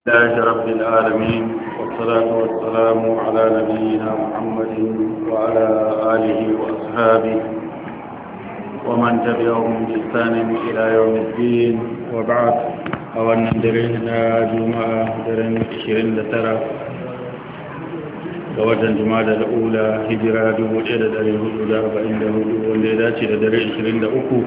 لله رب العالمين والصلاة والسلام على نبينا محمد وعلى آله وأصحابه ومن تبعهم بإحسان إلى يوم الدين وبعد. أولا درينا جمعة درين 29 ga watan Jumada al-Ula hijira 1444 wanda ya dace da dare 23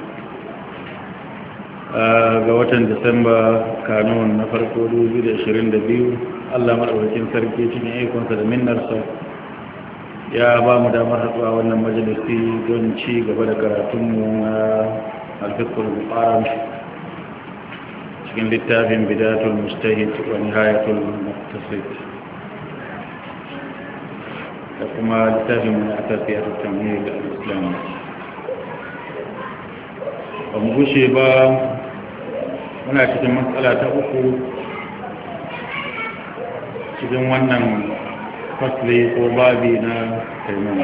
ga watan Disamba kanun na farko 2022. Allah madaukakin sarki cikin ikonsa da minnarsa ya ba mu damar haɗuwa wannan majalisi don ci gaba da karatunmu na al-fiqhul muqarrar cikin littafin bidatul mujtahid wa nihayatul muqtasid da kuma littafin mu na tafiyatul tamhid al-islam. Ba mu gushe ba, muna cikin matsala ta uku cikin wannan fasli ko babi na taimama.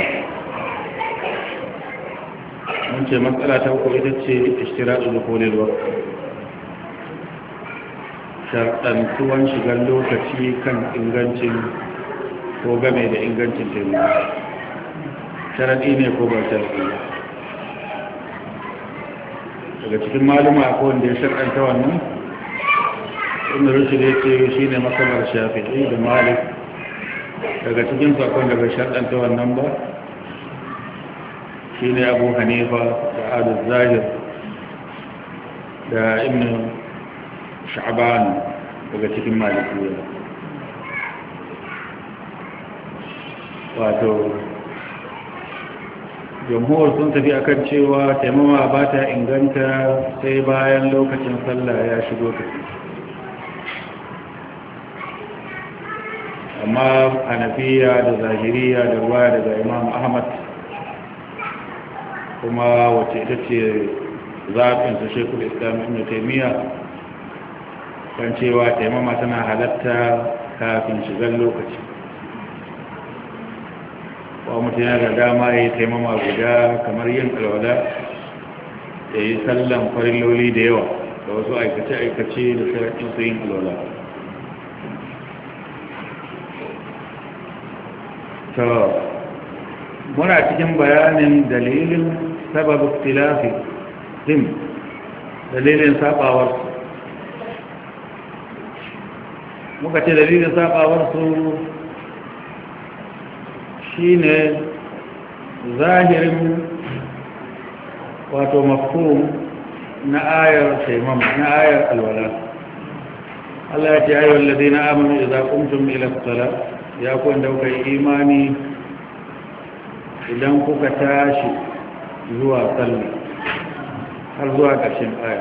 Mun ce matsala ta uku ita ce ishtiratu dukhulil waqt, sharɗantuwan shigar lokaci kan ingancin ko game da ingancin taimama. Sharaɗi ne ko ba sharaɗi ba? Daga cikin maluma akwai wanda ya shar'anta wannan, inda rushd ya ce shi ne masabar Shafi'i da Malik. Daga cikin sakon da bai shar'anta wannan ba shi ne Abu Hanifa da Abu Zahir da Ibn Sha'ban daga cikin Malikiyya. Wato jamhur sun tafi akan cewa taimama ba ta inganta sai bayan lokacin sallah ya shigo tafi, amma hanafiya da zahiriya da ruwaya daga Imam Ahmad, kuma wacce ita ce zaɓinsa Shekul Islam Ibn Taymiyyah, kan cewa taimama tana halatta kafin shigar lokaci. Wa mutum yana da dama ya yi taimama guda kamar yin alwala, ya yi sallan farilloli da yawa da wasu aikace-aikace da sharaɗin su yin alwala. To, muna cikin bayanin dalilin sababin tilafi din, dalilin saɓawarsu. Muka ce dalilin saɓawarsu shi ne zahirin wato mafhum na ayar taimama, na ayar alwala. Allah ya ce ayyuhal ladina amanu idza qumtum ila as-salat, ya ku wanda kuka yi imani idan kuka tashi zuwa sallah, har zuwa ƙarshen aya.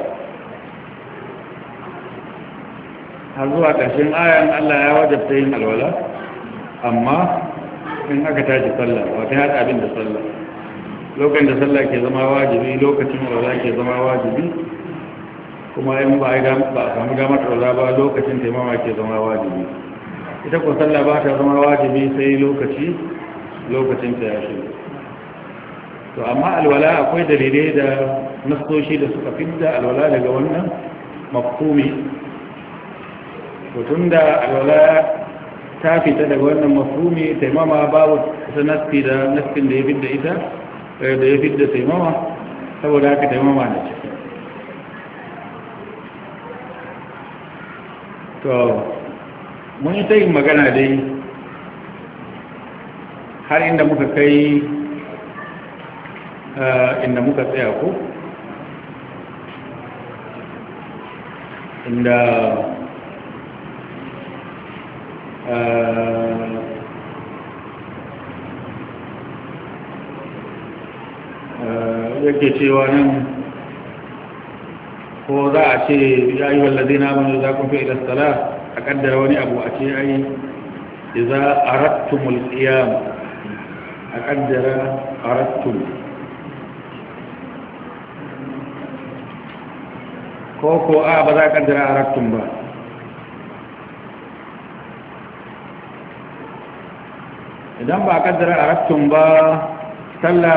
Har zuwa ƙarshen ayan Allah ya wajabta yin alwala, amma in aka tashi sallah ba ta haɗa abin da sallah. Lokacin da sallah ke zama wajibi, lokacin alwala ke zama wajibi, kuma in ba a samu damar alwala ba lokacin taimama ke zama wajibi. Ita ko sallah ba ta zama wajibi sai lokacin ta ya shigo. To amma alwala akwai dalilai da nasoshi da suka fidda alwala daga wannan mafhumi. To tunda alwala ta fita daga wannan mafhumi, taimama babu ta naski da naskin da ya fidda ita, da ya fidda taimama, saboda haka taimama na ciki. To mun yi ta yin magana dai har inda muka kai inda muka tsaya ko inda yake cewa nan ko za a ce ya yi wallazi na manu za kun fi ila sala, a kaddara wani abu a ce ai iza arattumul qiyam, a kaddara arattum ko a ba za a kaddara arattum ba. Idan ba a kaddara arattum ba, sallah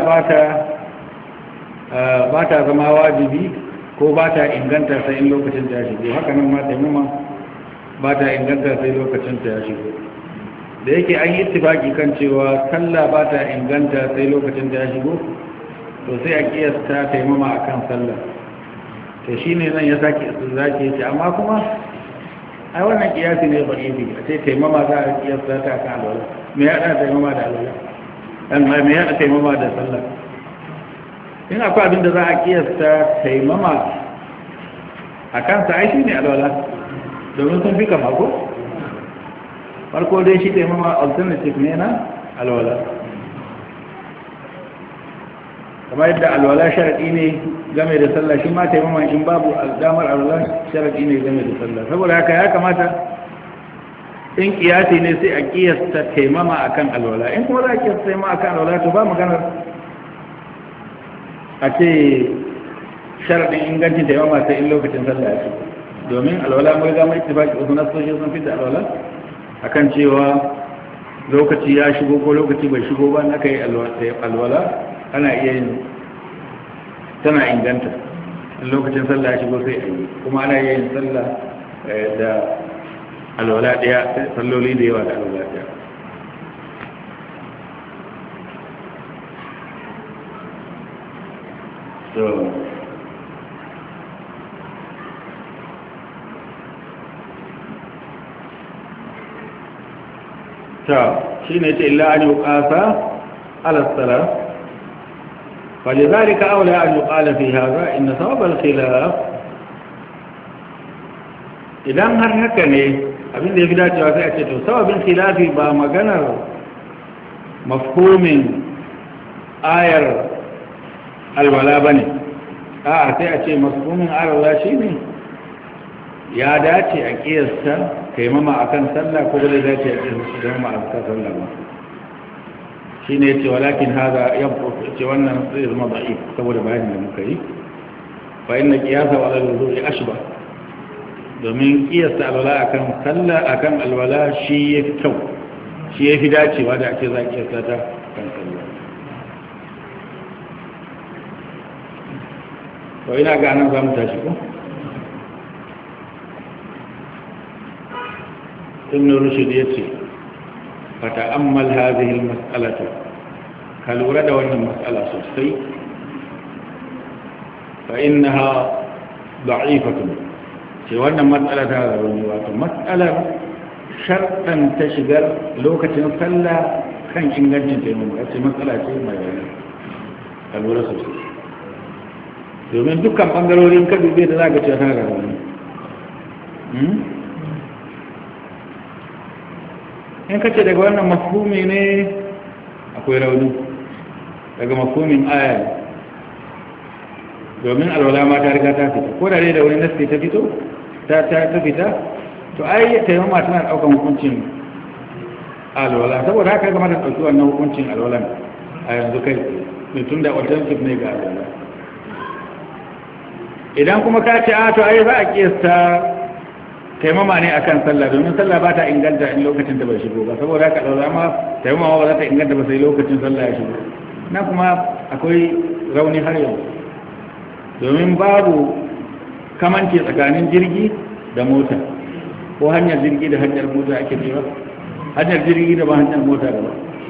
ba ta zama wajibi ko ba ta inganta sai in lokacin ta shige. Haka nan ma taimama ba ta inganta sai lokacin ta ya shigo. Da yake an yi ittifaki kan cewa sallah ba ta inganta sai lokacin ta ya shigo, to sai a kiyasta taimama akan sallah. To shine nan ya sake zaki ce amma kuma ai wannan kiyasi ne ba'ibi, a ce taimama za a kiyasta ta akan alwala. Me ya da taimama da alwala? Me ya da taimama da sallah? In akwai abin da za a kiyasta taimama a kansa ai shi ne alwala, domin sun fi kama ko? Farko dai shi taimama alternative ne na alwala. Kamar yadda alwala sharaɗi ne game da sallah, shi ma taimama in babu damar alwala sharaɗi ne game da sallah. Saboda haka ya kamata in kiyasi ne sai a kiyasta taimama akan alwala. In kuma za a kiyasta taimama akan alwala to ba maganar a ce sharaɗin ingancin taimama sai in lokacin sallah ya shigo, domin alwala mai gama ittifaki wasu nasoshi sun fi da alwala akan cewa lokaci ya shigo ko lokaci bai shigo ba na kai alwala ana iya yin tana inganta. In lokacin sallah ya shigo sai a yi, kuma ana iya yin sallah da alwala ɗaya, salloli da yawa da alwala ɗaya. شين إلا أن يقاس على الصلاة، فلذلك أولى أن يقال في هذا إن سبب الخلاف إذا هر هكذا abin da ya fi dacewa sai a ce to sababin khilafi ba maganar mafhumin ayar alwala bane, a'a sai a ce mafhumin ayar alwala shine ya dace a kiyasta taimama akan sallah ko bai dace a kiyasta taimama akan sallah ba. Shine yace walakin hada yabqu ce wannan zai zama da'if saboda bayanin da muka yi, fa inna qiyasa ala al-wudu'i ashbah, domin kiyasta alwala akan sallah akan alwala shi yafi kyau, shi yafi dacewa da ake za kiyasta ta kan sallah. to ina ga nan za mu tashi ko ibn rushd yace fata'ammal hadhihi al-mas'alata, ka lura da wannan mas'ala sosai, fa innaha da'ifatun, ce wannan matsala ta da rauni, wato matsalar sharɗan ta shigar lokacin sallah kan ingancin taimama, ce matsala ce mai rauni, ka lura sosai, domin dukkan ɓangarorin kaɗu bai da za ka ce ta da rauni. In ka ce daga wannan mafhumi ne akwai rauni, daga mafhumin aya, domin alwala ma ta riga ta fita, ko da dai da wani nasi ta fito ta fita, to ai taimama tana daukan hukuncin alwala, saboda haka kamar da dauki wannan hukuncin alwalan a yanzu kai ne, tun da alternative ne ga alwala. Idan kuma ka ce a to ai za a kiyasta taimama ne akan sallah, domin sallah ba ta inganta in lokacin da bai shigo ba, saboda haka alwala ma taimama ba za ta inganta ba sai lokacin sallah ya shigo. Na kuma akwai rauni har yau, domin babu kamanci tsakanin jirgi da mota, ko hanyar jirgi da hanyar mota ake cewa, hanyar jirgi da ba hanyar mota da ba.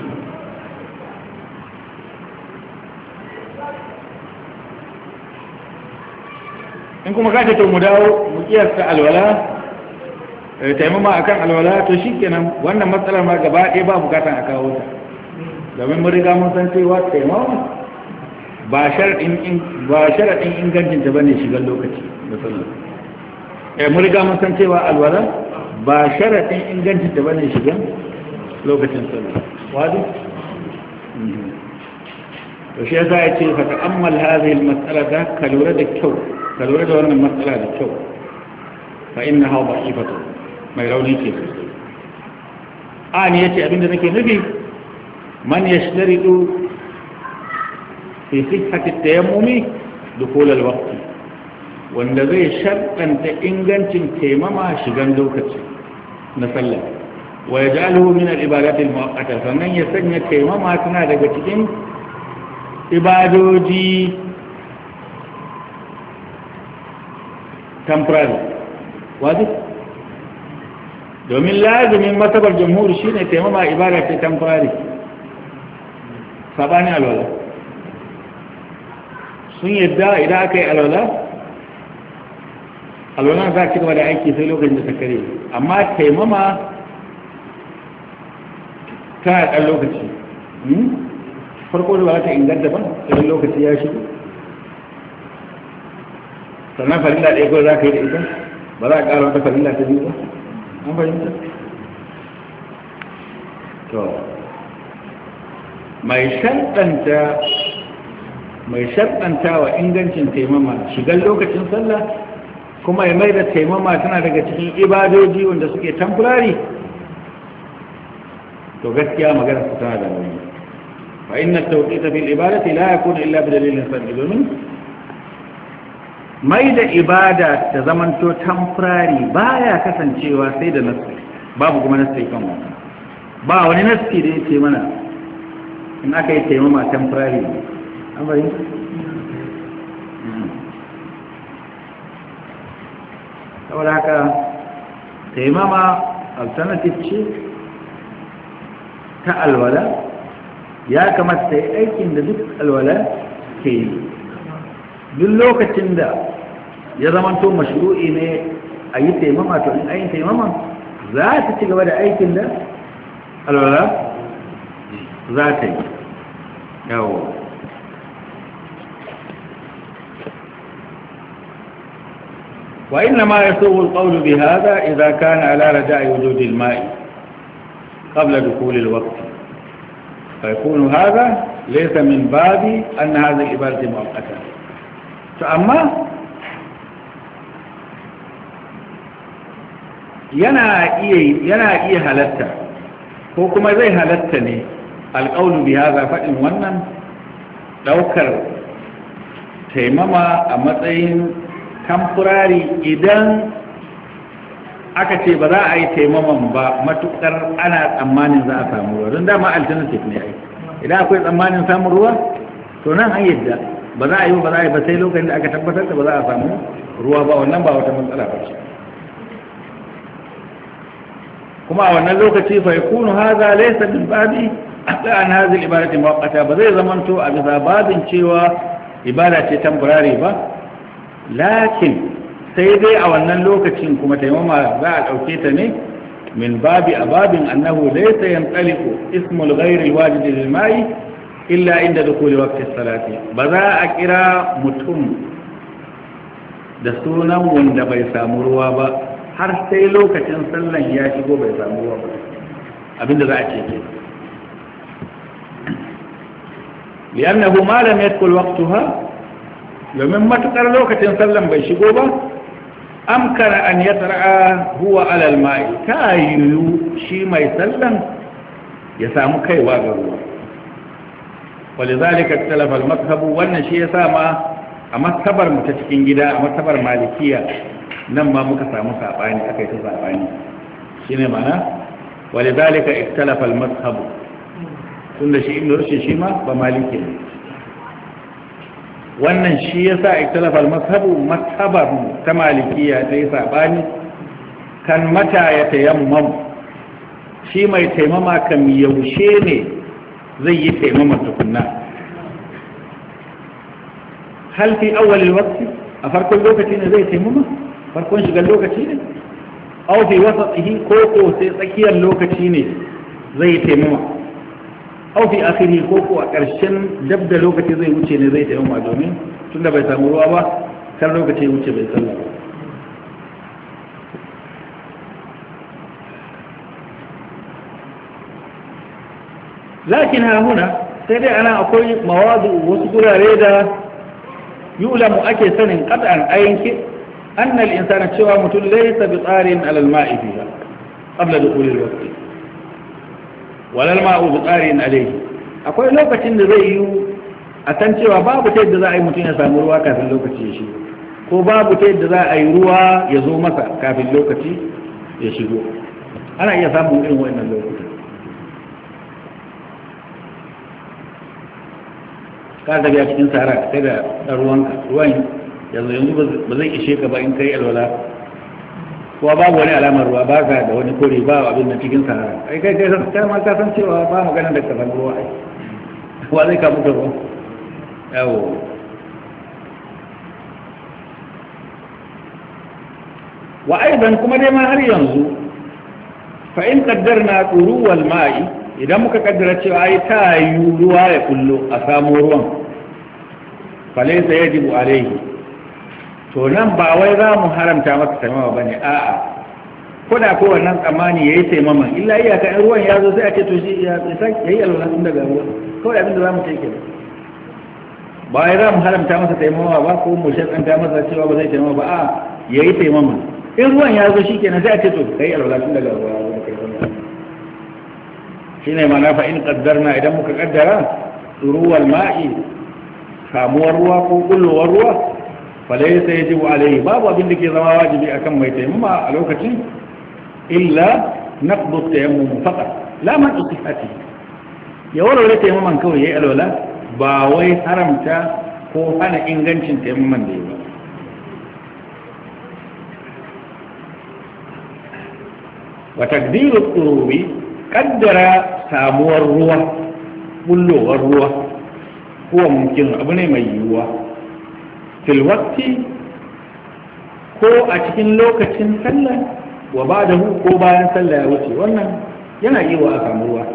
In kuma ka ce to mu dawo mu kiyasta alwala taimama akan alwala, to shikenan wannan matsalar ma gaba ɗaya ba bukatan a kawo ta, domin mun riga mun san cewa taimama ba sharaɗin ingancinta ba ne shigar lokaci da sallah. Mun riga mun san cewa alwala ba sharaɗin ingancinta ba ne shigar lokacin sallah. Wadu? To shi yasa ya ce fata ammal hadhihi al-mas'alata, ka lura da kyau, ka lura da wannan matsala da kyau, fa innaha da'ifatu, mai rauni ce sosai. Ani yace abinda nake nufi, man yashtaridu في صحة التيمم دخول الوقت، wanda zai sharɗanta ingancin taimama shigan lokaci na sallah, wa ya ja'aluhu min al-ibadat al-mu'aqqata, sannan ya sanya taimama tana daga cikin ibadoji temporary, wajib domin lazimin matabar jamhuri shine taimama ibada ce temporary sabani alwala sun yadda idan aka yi alwala za a ci gaba da aiki sai lokacin da ta kare amma taimama tana ɗan lokaci farko da ba ta inganta ba sai lokaci ya shigo sannan farilla ɗaya kawai za ka yi da ita ba za a ƙara wata farilla ta biyu ba an fahimta to mai shaɗanta wa ingancin taimama shigar lokacin sallah kuma ya mai da taimama tana daga cikin ibadoji wanda suke temporary to gaskiya magana su tana da nauyi fa inna tawqita fil ibadati la yakunu illa bi dalilin sar'i domin mai da ibada ta zamanto temporary baya kasancewa sai da nassi babu kuma nassi kan wannan ba wani nassi da yake mana in aka yi taimama temporary an bari saboda haka taimama alternative ce ta alwala ya kamata ta yi aikin da duk alwala ke yi duk lokacin da ya zamanto mashru'i ne a yi taimama to in ayin taimama za ta ci gaba da aikin da alwala za ta yi yawo وإنما يسوغ القول بهذا إذا كان على رجاء وجود الماء قبل دخول الوقت فيكون هذا ليس من باب أن هذه العبادة مؤقتة فأما yana iya halatta ko kuma zai halatta ne alƙaunu bi haza faɗin wannan ɗaukar taimama a matsayin temporary idan aka ce ba za a yi taimaman ba matukar ana tsammanin za a samu ruwa don dama alternative ne ai idan akwai tsammanin samun ruwa to nan an yadda ba za a yi ba za a yi ba sai lokacin da aka tabbatar da ba za a samu ruwa ba wannan ba wata matsala ba ce kuma a wannan lokaci fa yakunu hadha laysa min babi an hadhihi al-ibadati muwaqqata ba zai zamanto a bisa babin cewa ibada ce temporary ba lakin sai dai a wannan lokacin kuma taimama za a ɗauke ta ne min babi a babin annahu laysa yantaliqu ismul ghayri alwajid lil ma'i illa inda dukuli waqti salati ba za a kira mutum da sunan wanda bai samu ruwa ba har sai lokacin sallan ya shigo bai samu ruwa ba abinda za a ce ke li'annahu ma lam yadkhul waqtaha domin matukar lokacin sallan bai shigo ba amkana an yatra'a huwa ala al-ma'i ta yiwu shi mai sallan ya samu kaiwa ga ruwa ولذلك اختلف المذهب wannan shi yasa ma a mazhabar mu ta cikin gida a mazhabar malikiya nan ma muka samu sabani akai ta sabani shine mana ولذلك اختلف المذهب tunda shi ibn rushd shi ma ba maliki ne wannan shi yasa ikhtilafa al-mazhab mazhabar ta malikiya ta yi sabani kan mata ya tayammam shi mai taimama kan yaushe ne zai yi taimama tukunna hal fi awwal al-waqt a farkon lokaci ne zai taimama farkon shigar lokaci ne aw fi wasatihi ko sai tsakiyar lokaci ne zai yi taimama aw fi akhirih ko a ƙarshen dab da lokaci zai wuce ne zai taimama domin tunda bai samu ruwa ba kan lokaci ya wuce bai sallah ba lakin ha huna sai dai ana akwai mawadu wasu gurare da yulamu ake sanin qad'an ayyanki anna al-insana cewa mutum laysa bi tsarin ala al-ma'i fiha qabla dukhul al-waqt wala al-ma'u bi tsarin alayhi akwai lokacin da zai yi a san cewa babu ta yadda za a yi mutum ya samu ruwa kafin lokaci ya shigo ko babu ta yadda za a yi ruwa ya zo masa kafin lokaci ya shigo ana iya samun irin wannan lokutan ka daga cikin sahara sai da ruwan yanzu ba zai ishe ka ba in kai alwala kuwa babu wani alamar ruwa ba ga da wani kore ba abin da cikin sahara ai kai ma ka san cewa ba magana da kasan ruwa ai wa zai kamu da ruwa yawo wa aidan kuma dai ma har yanzu fa in qaddarna turuwal ma'i idan muka kaddara cewa ai ta yi ruwa ya kullo a samu ruwan fa laysa yajibu alayhi to nan ba wai za mu haramta masa taimama ba ne a'a ko da ko wannan tsammani ya yi taimaman illa iyaka in ruwan ya zo sai a ce to shi ya yi alwala tun daga ruwa kawai abinda za mu ce ke ba wai za mu haramta masa taimama ba ko mu shakanta masa cewa ba zai taimama ba a ya yi taimaman in ruwan ya zo shi kenan sai a ce to ka yi alwala tun daga ruwa shi ne ma na fa in kaddarna idan muka kaddara ruwal ma'i samuwar ruwa ko kullowar ruwa falai sai yajibu alaihi babu abin da ke zama wajibi akan mai taimama a lokacin illa naqdu tayammum faqat la man usihati ya warware taimaman kawai yayi alwala ba wai haramta ko hana ingancin taimaman da yayi ba wa taqdiru turubi qaddara samuwar ruwa bullowar ruwa huwa mumkin abu ne mai yiwuwa filwakti ko a cikin lokacin sallah wa ba da ko bayan sallah ya wuce wannan yana yi wa a samu ruwa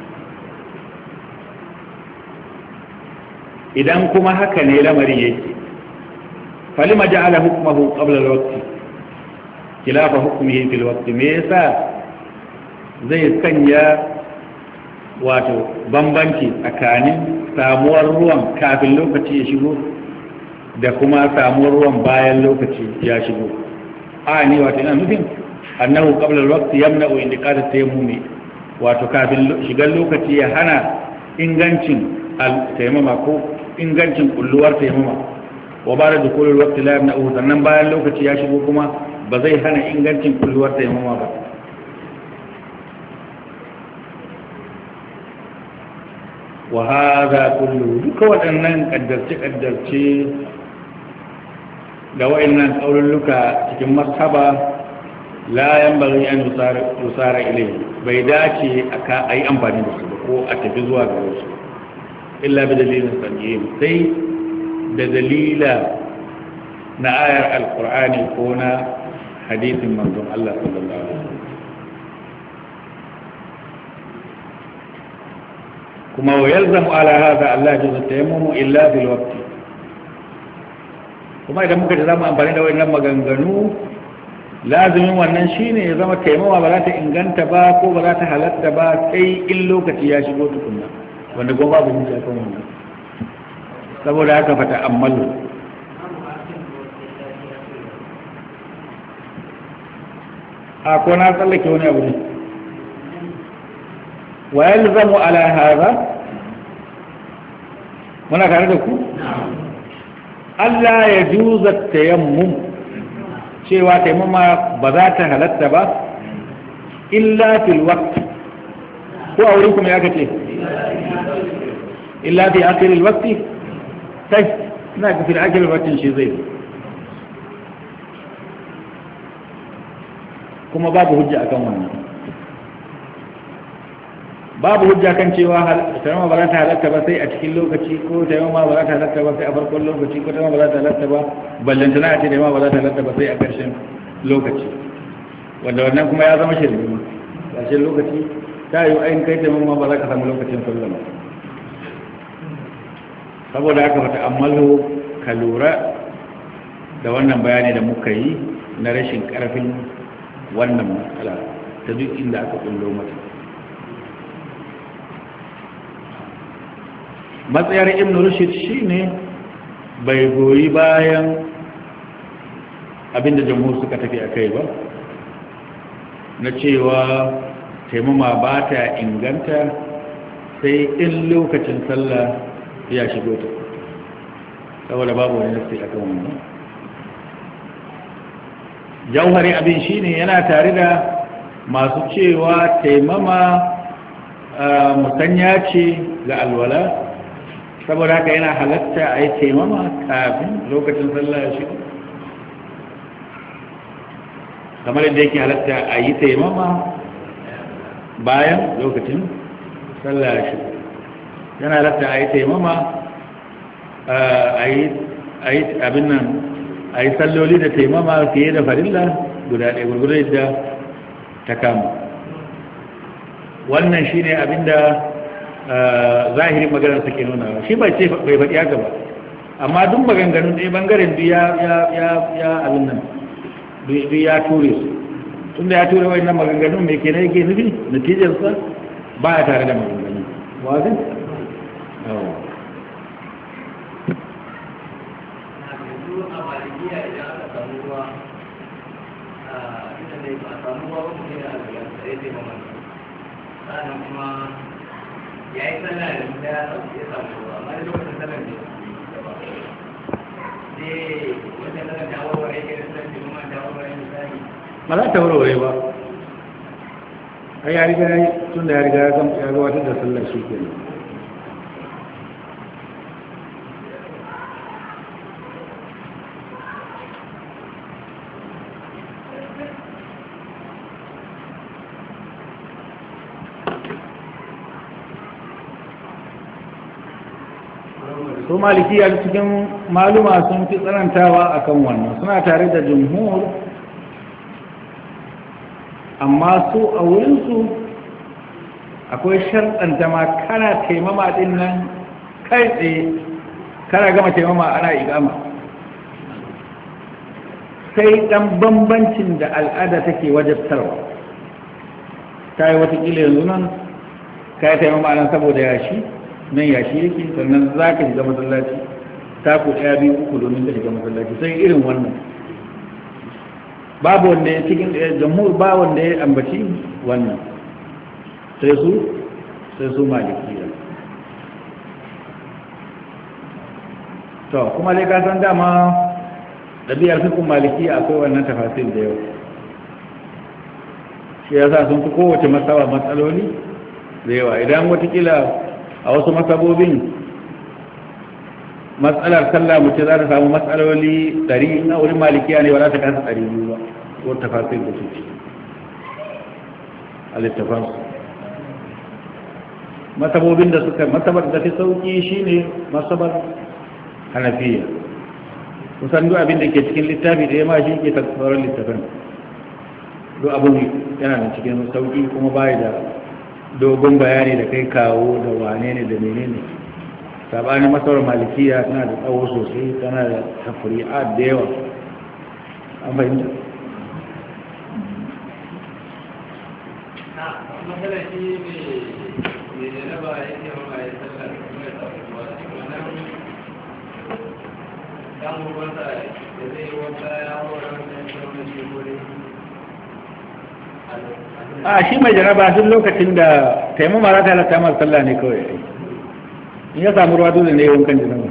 idan kuma haka ne lamari yake falima ja'ala hukmahu qabla al-waqti khilafa hukmihi fil waqti me yasa zai sanya wato bambanci tsakanin samuwar ruwan kafin lokaci ya shigo da kuma samuwar ruwan bayan lokaci ya shigo a ni wato ina nufin annahu qabla al-waqti yamna'u indiqat at-tayammum wato kafin shigar lokaci ya hana ingancin al-tayammuma ko ingancin kulluwar tayammuma wa ba'da dukhul al-waqti la yamna'u sannan bayan lokaci ya shigo kuma ba zai hana ingancin kulluwar tayammuma ba wa hadha kullu duka waɗannan kaddarce da wa'annan kaululluka cikin masaba la yanbaghi an yusara ilayhi bai dace aka ayi amfani da su ko a tafi zuwa gare su illa bi dalilin sanjim sai da dalila na ayar alqur'ani ko na hadisin manzon Allah sallallahu alaihi wasallam kuma wa yalzamu ala hadha Allah jalla tayammumu illa bil waqti kuma idan muka ji zamu amfani da wannan maganganu lazimin wannan shine ya zama taimawa ba za ta inganta ba ko ba za ta halatta ba sai in lokaci ya shigo tukunna wanda goma babu hujja kan wannan saboda haka fata ammalu a ko na tsallake wani abu ne wa yalzamu ala hadha muna tare da ku Allah ya juza tayammum cewa taimama ba za ta halatta ba illa fil waqt ko a wurin kuma ya kace illa fi akhir al waqti sai na ga fil akhir al waqti shi zai kuma babu hujja akan wannan babu hujja kan cewa taimama ba za ta halatta ba sai a cikin lokaci ko taimama ba za ta halatta ba sai a farkon lokaci ko taimama ba za ta halatta ba ballantana a ce taimama ba za ta halatta ba sai a ƙarshen lokaci wanda wannan kuma ya zama shirme ƙarshen lokaci ta yi ayin kai taimama ba za ka samu lokacin sallah ba saboda haka fata ammalu ka lura da wannan bayani da muka yi na rashin ƙarfin wannan matsala ta duk inda aka kullo mata matsayar ibn rushd shine bai goyi bayan abinda jamhur suka tafi a kai ba na cewa taimama ba ta inganta sai in lokacin sallah ya shigo ta saboda babu wani nasi a kan wannan jauhari abin shine yana tare da masu cewa taimama musanya ce ga alwala saboda haka yana halatta a yi taimama kafin lokacin sallah ya shigo kamar yadda yake halatta a yi taimama bayan lokacin sallah shi yana halatta a yi taimama a yi abin nan a yi salloli da taimama fiye da farilla guda ɗaya gurgurai da ta kama wannan shi ne abin da zahirin maganar suke nuna shi bai faɗi haka ba amma duk maganganun ɗaya ɓangaren duk ya abin nan duk ya ture su tun da ya ture wani nan maganganun mai ke na yake nufi natijarsa ba ya tare da maganganun wazin? ya yi sallah da mutum ya samu ruwa amma da lokacin sallah ne ba za ta warware ba a ya riga tun da ya riga ya gabatar da sallar shi ke su malikiya cikin maluma sun fi tsanantawa akan wannan suna tare da jumhur amma su a wurinsu akwai sharɗanta ma kana taimama ɗin nan kai tsaye kana gama taimama ana igama sai ɗan bambancin da al'ada take wajabtarwa ta yi watakila yanzu nan ka yi taimama nan saboda yashi nan yashi yake sannan za ka shiga masallaci taku ɗaya biyu uku domin ka shiga masallaci sai irin wannan babu wanda ya cikin jamhur ba wanda ya ambaci wannan sai su malikiya to kuma dai ka san dama ɗabi'ar fikun malikiya akwai wannan tafasir da yau shi yasa sun fi kowace matsaloli da yawa idan watakila a wasu masabobin matsalar sallah mutum za ta samu matsaloli 100 na wurin malikiya ne ba za ta kasa 200 ba ko tafasir da su a littafansu masabobin da suka masabar da fi sauki shine masabar hanafiya kusan duk abin da ke cikin littafi da ya ma shi ke sauran littafin duk abin yana da cikin sauki kuma baya da dogon bayani da kai kawo da wane ne da menene sabanin masaurar malikiya tana da tsawo sosai tana da tafri'at da yawa an fahimta a shi mai jaraba duk lokacin da taimama za ta halatta masu sallah ne kawai in ya samu ruwa dole ne yawan kan janaba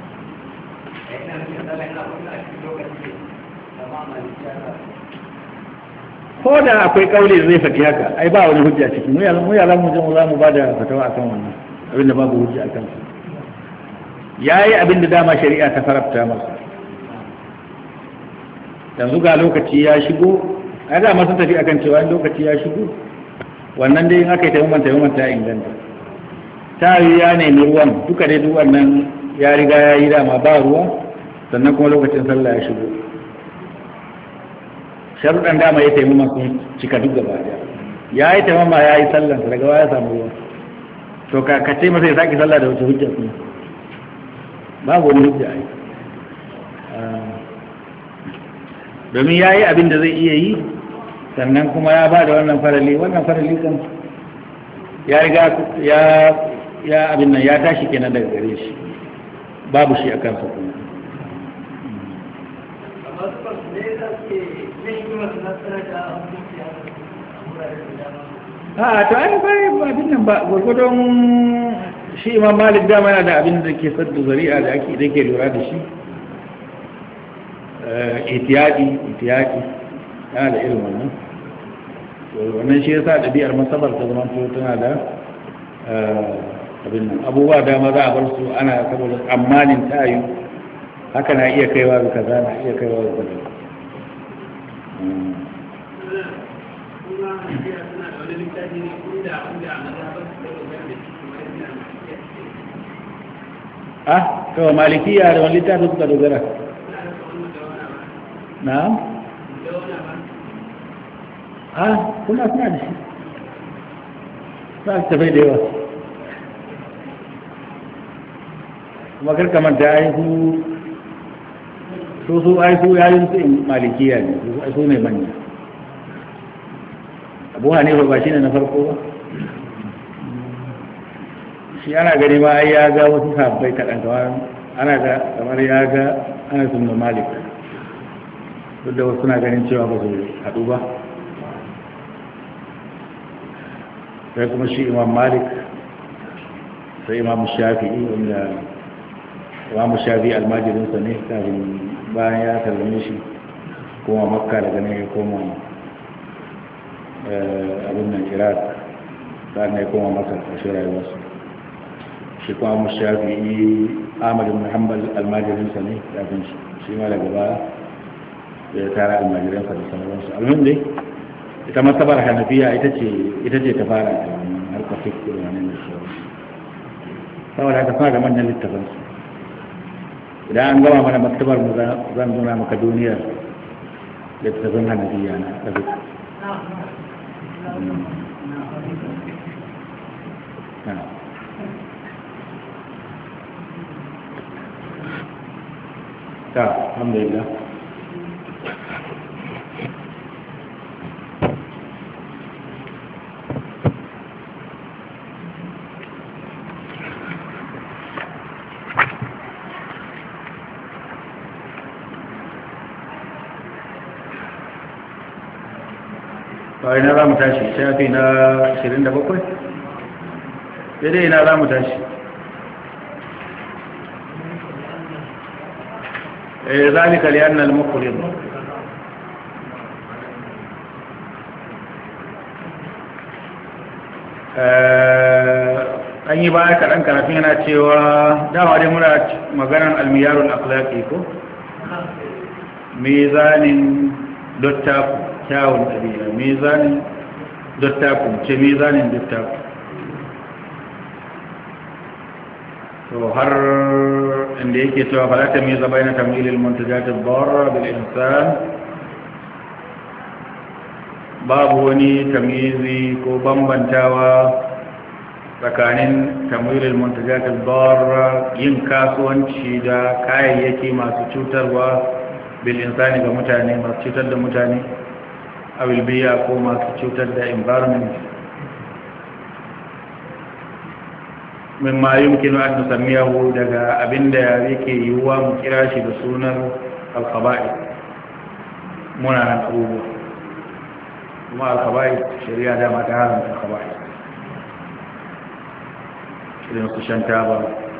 ko da akwai kauli da zai faɗi haka ai ba wani hujja ciki mu yalan mu za mu ba da fatawa akan wannan abin da babu hujja akan su yayi abin da dama shari'a ta farabta masa yanzu ga lokaci ya shigo a da masu tafi akan cewa in lokaci ya shigo wannan dai in aka yi taimakon ta inganta ta yi ya nemi ruwan duka dai duk wannan ya riga ya yi dama ba ruwa sannan kuma lokacin sallah ya shigo sharuɗan dama ya taimama sun cika duk gaba daya ya yi taimama ya yi sallansa daga ya samu ruwa to ka ce masa ya sake sallah da wace hujja kuma babu wani hujja ai domin ya yi abin da zai iya yi sannan kuma ya ba da wannan farali kan ya riga ya abin nan ya tashi kenan daga gare shi babu shi a kansa kuma a to ai ba abin nan ba gwargwadon shi imam malik dama yana da abin da ke saddu zari'a da ke lura da shi itiyadi yana da irin wannan shi yasa ɗabi'ar masabar ta zama tana da abin nan abubuwa dama za a bar su ana saboda tsammanin tayu haka na iya kaiwa ga kaza na iya kaiwa ga kaza to malikiya da wani littafi suka dogara na kuna suna da shi za su tafai da yawa kuma karka manta aihu su yayin su malikiya ne su ne manya abu hanifa ba shi ne na farko ba shi ana gani ma ai ya ga wasu sabbai kaɗan kamar ya ga ana sun malik duk da wasu suna ganin cewa ba su haɗu ba sai kuma shi imam malik sai imam shafi'i wanda imam shafi'i almajirinsa ne kafin bayan ya sallame shi kuma makka daga nan ya koma abin nan iraq sa'an ya koma masar a shi rayuwarsu shi kuma mu shafi'i ahmad ibn hanbal almajirinsa ne kafin shi ma daga baya ya tara almajirinsa da sauransu alhamdu dai ita masabar hanafiya ita ce ta fara da harkar fikir wani da sauransu saboda haka suna da manyan littafansu idan an gama mana maktabar mu zan nuna maka duniyar littafin hanafiya na ɗabi ta alhamdulillah kawai na za mu tashi shafi na 27 daidai na za mu tashi ذلك لأن المقرض an yi baya kaɗan kafin yana cewa dama dai muna maganar almiyarun akhlaqi ko mizanin dottaku kyawun ɗabi'a mizanin dottaku ce mizanin dottaku to har inda yake cewa falata miza bayna tamilil muntajat ad-darra bil insan babu wani tamizi ko bambantawa tsakanin tamilil muntajat ad-darra yin kasuwanci da kayayyaki masu cutarwa bil insani ga mutane masu cutar da mutane awil biya ko masu cutar da environment mimma yumkinu an nusammiyahu daga abinda yake yiwuwa mu kira shi da sunan al-khaba'i munanan abubuwa kuma al-khaba'i shari'a da mata haramta al-khaba'i irin su shan taba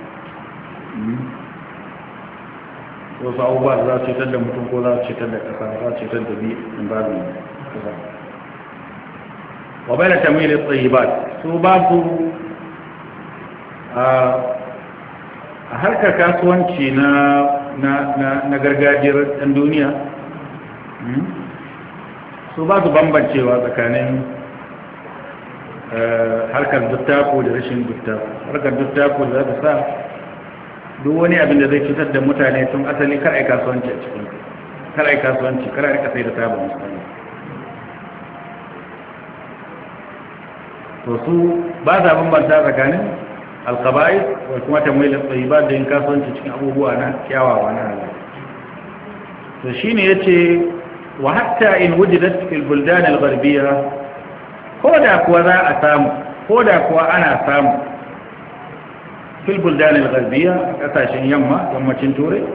wasu abubuwa da za su cutar da mutum ko za su cutar da ƙasa za su cutar da environment ƙasa wa bai da tamilin tsayibat su ba su a harkar kasuwanci na gargajiyar ɗan duniya su ba su bambancewa tsakanin harkar duttako da rashin duttako harkar duttako da za ta sa duk wani abin da zai cutar da mutane tun asali kar ai kasuwanci a cikin kar ai kasuwanci kar a rika sai da taba misali to su ba sa bambanta tsakanin alkaba'i wa kuma tamwil at-tayyibat da yin kasuwanci cikin abubuwa na kyawawa na halal to shine yace wa hatta in wujidat fil buldan al-gharbiyya koda kuwa za a samu koda kuwa ana samu fil buldan al-gharbiyya kasashen yammacin turai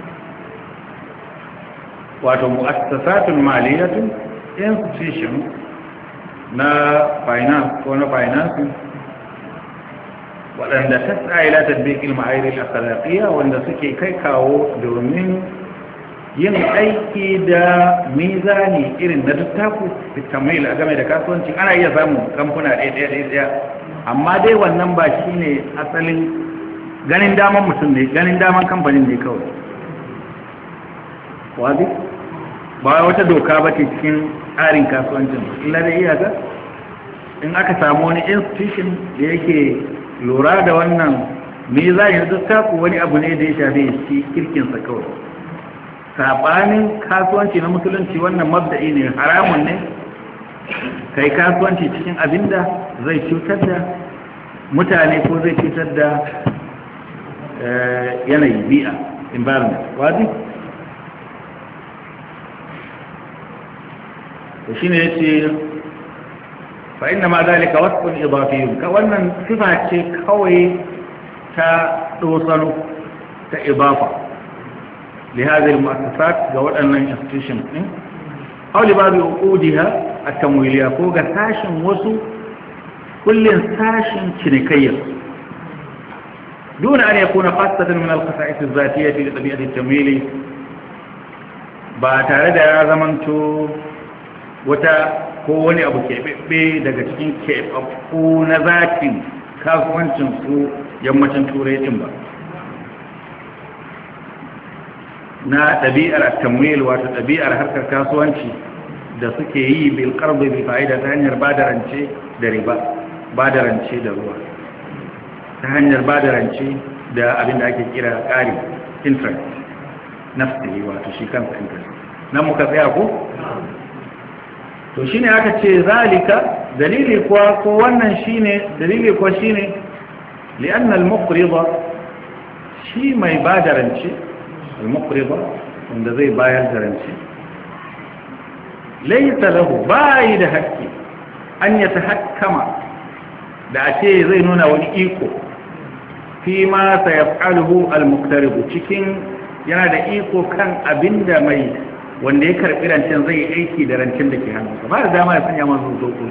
wato mu'assasatun maliyatun institution na finance ko na financing waɗanda ta tsayila tatbiqil ma'ayir al-akhlaqiyya wanda suke kai kawo domin yin aiki da mizani irin na dattaku bitamil a game da kasuwanci ana iya samun kamfuna ɗaya amma dai wannan ba shine asalin ganin daman mutum ne ganin daman kamfanin ne kawai wazi ba wata doka ba ce cikin tsarin kasuwancin illa da iyaka in aka samu wani institution da yake lura da wannan mizanin dattaku wani abu ne da ya shafi shi kirkinsa kawai. Saɓanin kasuwanci na musulunci wannan mabda'i ne, haramun ne kai kasuwanci cikin abinda zai cutar da mutane ko zai cutar da yanayi bi'a environment wadi to shine yace fa inna ma zalika wasfun idafiyyun ka wannan sifa ce kawai ta dosano ta idafa li hadhihi al-mu'assasat ga waɗannan institutions din aw li babi uqudiha at-tamwiliyya ko ga sashin wasu kullin sashin cinikayya دون أن يكون خاصة من الخصائص الذاتية لطبيعة التمويل بعد هذا zamanto wata ko wani abu keɓeɓɓe daga cikin keɓaɓɓu na zatin kasuwancin su yammacin turai ɗin ba na ɗabi'ar tamwil wato ɗabi'ar harkar kasuwanci da suke yi bil qardi bi fa'ida ta hanyar badarance da riba badarance da ruwa ta hanyar badarance da abin da ake kira ƙari interest nafsi wato shi kansa interest nan muka tsaya ko to shine aka ce zalika dalili kuwa ko wannan shine dalili kuwa shine li'anna al-muqrida shi mai badarance al-muqrida wanda zai bayar da rance laysa lahu bai da haƙƙi an yatahakkama da a ce zai nuna wani iko fi ma sayaf'aluhu al-muqtarib cikin yana da iko kan abinda mai wanda ya karbi rancen zai yi aiki da rancen da ke hannunsa ba da dama ya sanya masu zoƙo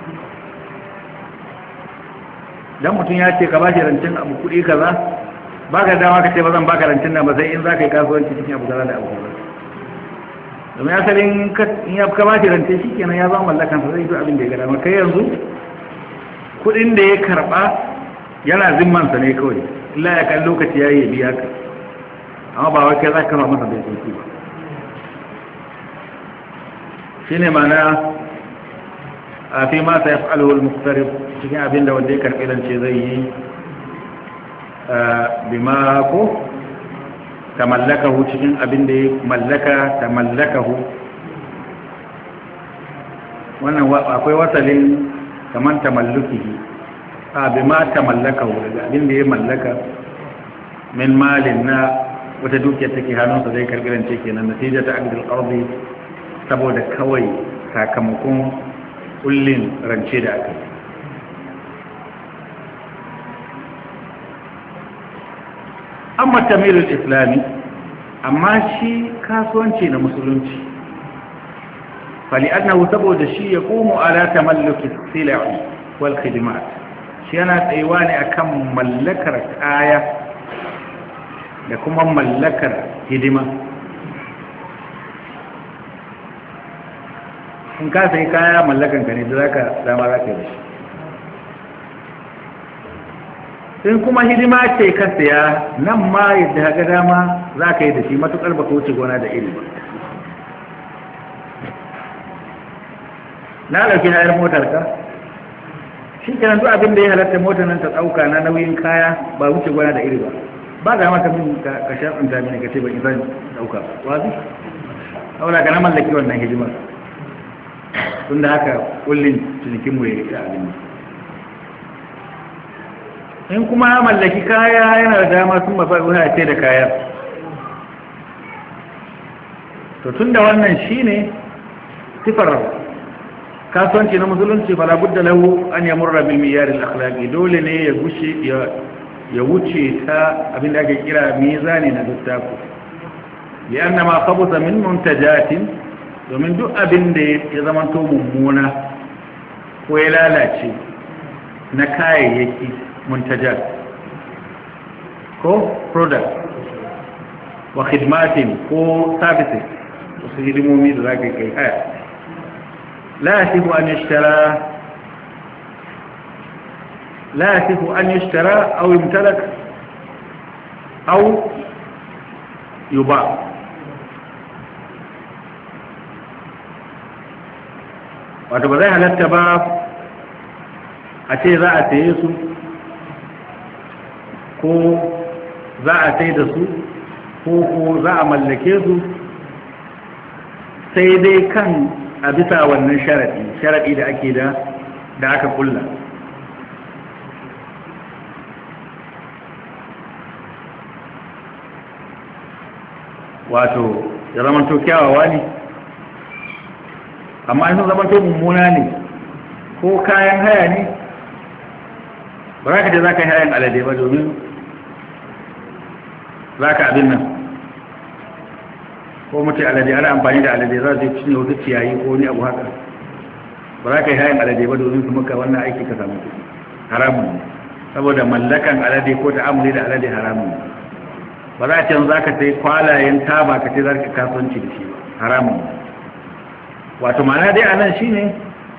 dan mutum ya ce ka ba shi rancen abu kuɗi kaza ba ka dama ka ce ba zan baka rancen nan ba sai in za ka yi kasuwanci cikin abu kaza da abu kaza domin asalin in ya ka ba shi rancen shi kenan ya zama mallakansa zai yi abin da ya ga dama kai yanzu kuɗin da ya karɓa yana zimmansa ne kawai illa ya kan lokaci ya yi biya ka amma ba wai kai za ka masa bai sauki ba shi ne mana a fi masa ya fi alwul muktarif cikin abin da wanda ya karɓi lance zai yi bima ko ta mallakahu cikin abin da ya mallaka ta mallakahu wannan akwai wasalin kamar ta mallukihi bima ta mallakahu daga abin da ya mallaka min malin na wata dukiyar take hannunsa zai karɓi lance kenan natija ta abdul qardi saboda kawai sakamakon kullin rance da aka yi amma tamirul islami amma shi kasuwanci na musulunci fali annahu saboda shi ya komo ala tamalluki silai wal khidmat shi yana tsayuwa ne akan mallakar kaya da kuma mallakar hidima in ka sai kaya mallakan ka ne da zaka dama zaka yi shi in kuma hidima ce ka saya nan ma yadda ga dama zaka yi da shi matukar baka wuce gona da iri ba na dauki hayar motar ka shi kenan duk abin da ya halatta motar nan ta dauka na nauyin kaya ba wuce gona da iri ba ba ga maka min ka shafin ta mini ka ce ba izan dauka wazi aula kana mallaki wannan hidimar tunda haka kullin cinikin mu ya rike abin in kuma ya mallaki kaya yana da dama sun mafi wani ce da kaya to tunda wannan shine sifar kasuwanci na musulunci fala budda lahu an yamurra bil miyar al akhlaqi dole ne ya gushe ya wuce ta abin da ake kira mizani na dattako lianna ma khabutha min muntajatin domin duk abin da ya zama to mummuna ko ya lalace na kayayyaki muntajat ko product wa khidmatin ko services wasu hidimomi da za ka kai haya la yasifu an yashtara aw yumtalak aw yuba wato ba zai halatta ba a ce za a saye su ko za a sai da su ko za a mallake su sai dai kan a bisa wannan sharaɗi da ake da aka kulla. Wato ya zamanto kyawawa ne, amma sun zamanto mummuna ne ko kayan haya ne, ba za ka ce za ka yi hayan alade ba domin za ka abin nan, ko mutu alade ana amfani da alade za su cinye wata ciyayi ko wani abu haka, ba za ka yi hayan alade ba domin su maka wannan aiki ka samu haramun, saboda mallakan alade ko ta'amuli da alade haramun. Ba za a ce za ka sai kwalayen taba ka ce za ka kasuwanci da shi ba, haramun. Wato ma'ana dai a nan shi ne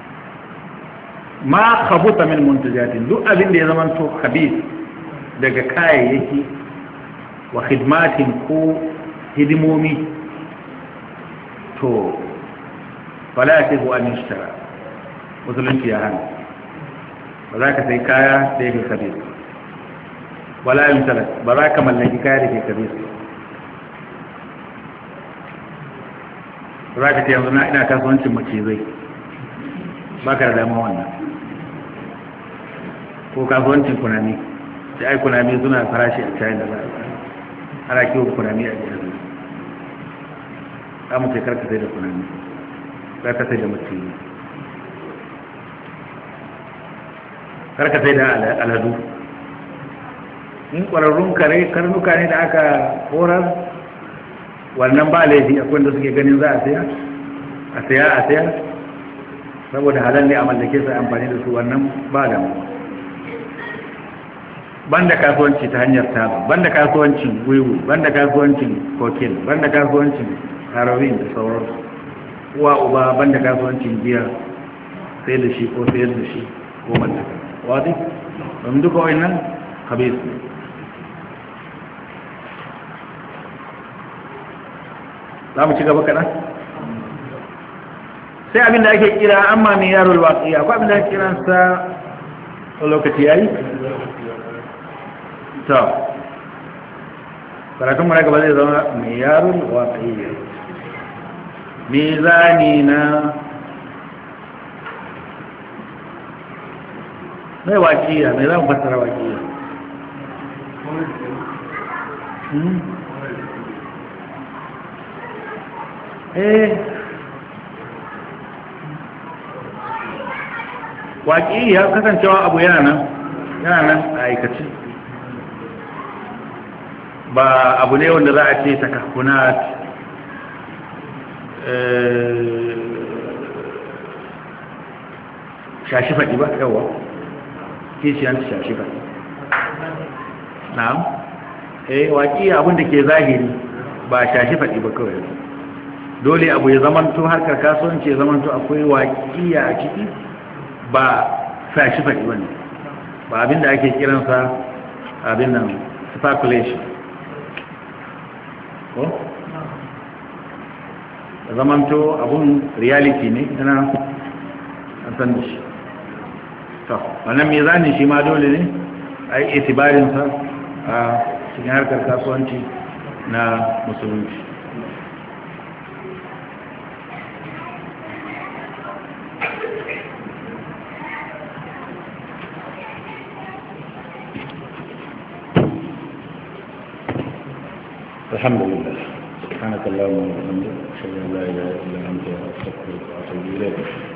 ma khabuta min muntajatin, duk abin da ya zama to khabith daga kayayyaki wa khidmatin ko hidimomi, to fala yasihu an yushtara, musulunci ya hana. Ba za ka sai kaya da yake khabith, wala yumtalak, ba za ka mallaki kaya da ke khabith. Ba za ka ce yanzu ina kasuwancin macizai, ba ka da dama wannan, ko kasuwancin kunami, sai ai kunami suna farashi a cayin da za a ana kiwon kunami a jihar. Za mu ce karka sai da kunami, za ka sai da macizai, karka sai da aladu. In ƙwararrun karnuka ne da aka horar, wannan ba laifi, akwai da suke ganin za a saya saboda halal ne a mallake su amfani da su, wannan ba da mu. Banda kasuwanci ta hanyar taba, banda kasuwancin wiwu, banda kasuwancin kokin, banda kasuwancin heroin da sauransu, uwa uba banda kasuwancin giya, sai da shi ko sayar da shi ko mallaka. Wadi don duka wannan khabith. Za mu ci gaba kaɗan? Sai abin da ake kira amma mai yaro waƙi, akwai abin da ake kiransa a lokaci ya yi? To, karatun mara gaba zai zama mai yaro waƙi, mizani na mai waƙiya, mai za mu fassara waƙiya? Waƙi ya kasancewa abu yana nan a aikace, ba abu ne wanda za a ce takahunat shashi faɗi ba, yawa kishiyar shashi faɗi. Na'am, waƙi abin da ke zahiri ba shashi faɗi ba kawai. Dole abu ya zamanto harkar kasuwanci ya zamanto akwai waƙiya a ciki, ba fashi faɗi wani, ba abin da ake kiransa abin nan speculation ko? Ya zamanto abun reality ne, yana an san da shi. To, wannan mizanin shi ma dole ne a yi itibarinsa a cikin harkar kasuwanci na musulunci. الحمد لله، سبحانك اللهم وبحمدك، أشهد أن لا إله إلا أنت، أستغفرك وأتوب إليك.